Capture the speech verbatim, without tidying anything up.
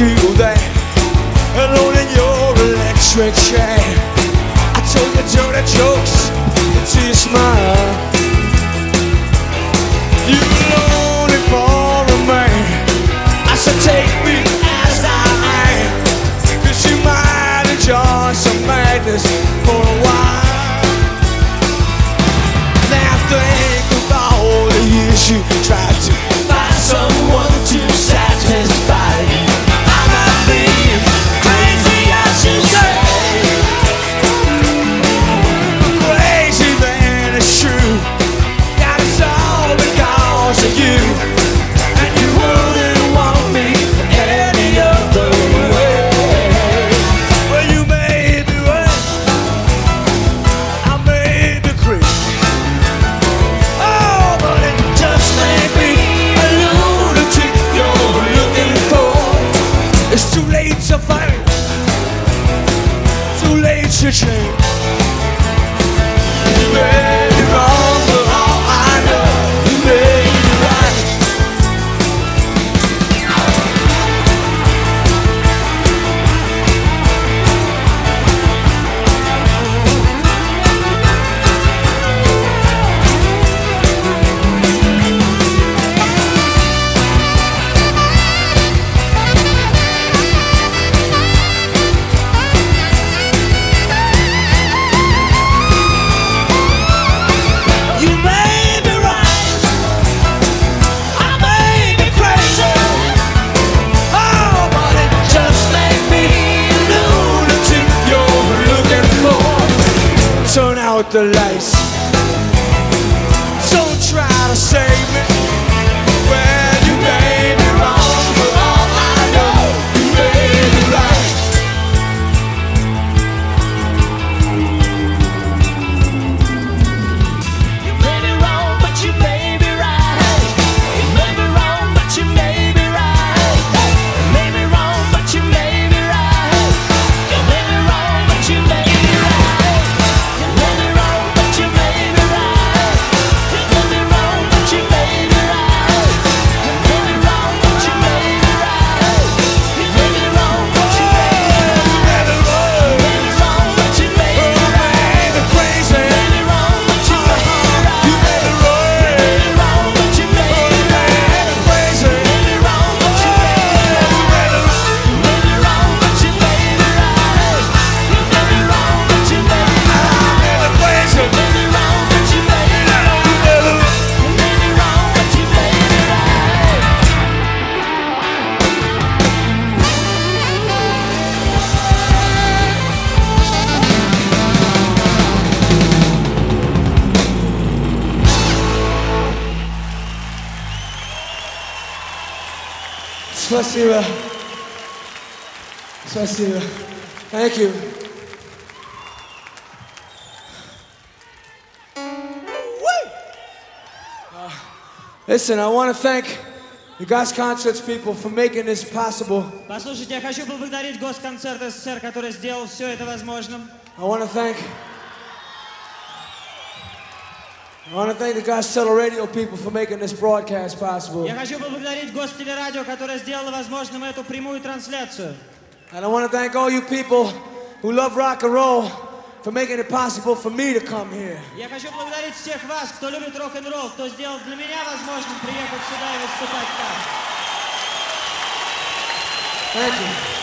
you there, alone in your electric chair. I told you dirty jokes until you smile. You were lonely for a man. I said take me as I am, 'cause you might enjoy some madness for a while. Now think of all the years you tried to find someone to satisfy you. I might be crazy, I should say, crazy then it's true. Got it's all because of you, and you wouldn't want me any other way. Well, you may be right, I may be crazy. Oh, but it just may be a lunatic you're looking for. It's too late to fight, too late to change. You may be wrong, but all I know, you may be right. You may be right, I may be crazy. Oh, but it just may be a lunatic you're looking for. Turn out the lights, don't try to save me. Well, you may be wrong, but all I know, you may be right. You may be wrong, but you may be right. You may be wrong, but you may be right. You may be wrong, but you may be right. You may be wrong, but you may be right. You may be wrong, but you may be right. You may be wrong, but you may be right. You may be wrong, but you may be right. You may be wrong, but you may be right. You may be wrong, but you may be right. Maybe crazy, You may be wrong, but you may be right. you may be right. You may be wrong, but you may be right. Maybe crazy, You may be wrong, but you may be right. you may be right. You may be wrong, but you may be right. You may be wrong, but you may be right. Maybe crazy, You may be wrong, but you may be right. you may be right. You may be wrong, but you may be right. Спасибо. Спасибо. Thank you. Uh, listen, I want to thank the Gas Concerts people for making this possible. Послушайте, я хочу поблагодарить Госконцерт СССР, который сделал все это возможным. I want to thank I want to thank the Gas Teleradio people for making this broadcast possible. Я хочу поблагодарить Гостелерадио, которое сделало возможным эту прямую трансляцию. And I want to thank all you people who love rock and roll for making it possible for me to come here. Я хочу благодарить всех вас, кто любит рок-н-ролл, кто сделал для меня возможным приехать сюда и выступать так. Thank you.